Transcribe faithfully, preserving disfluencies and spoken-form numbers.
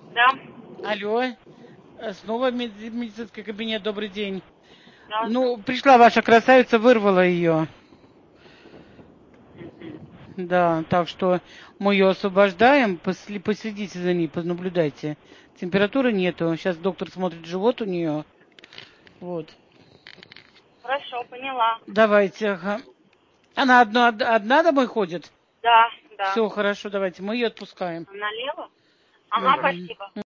Да, Алло, э, снова меди- медицинский кабинет, добрый день. да, Ну, пришла ваша красавица, вырвала ее. Да, так что мы ее освобождаем, посли- последите за ней, понаблюдайте. Температуры нету, сейчас доктор смотрит живот у нее. Вот, хорошо, поняла. давайте, ага. Она одна, одна домой ходит? Да, да. Все, хорошо, давайте, мы ее отпускаем. Налево? Ага, Мгм. спасибо.